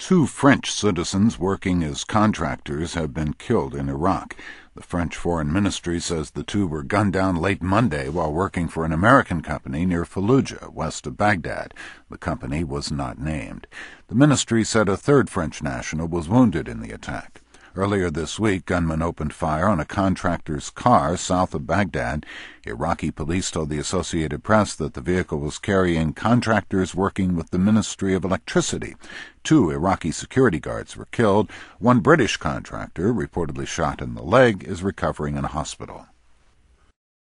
2 French citizens working as contractors have been killed in Iraq. The French Foreign Ministry says the 2 were gunned down late Monday while working for an American company near Fallujah, west of Baghdad. The company was not named. The ministry said a 3rd French national was wounded in the attack. Earlier this week, gunmen opened fire on a contractor's car south of Baghdad. Iraqi police told the Associated Press that the vehicle was carrying contractors working with the Ministry of Electricity. 2 Iraqi security guards were killed. 1 British contractor, reportedly shot in the leg, is recovering in a hospital.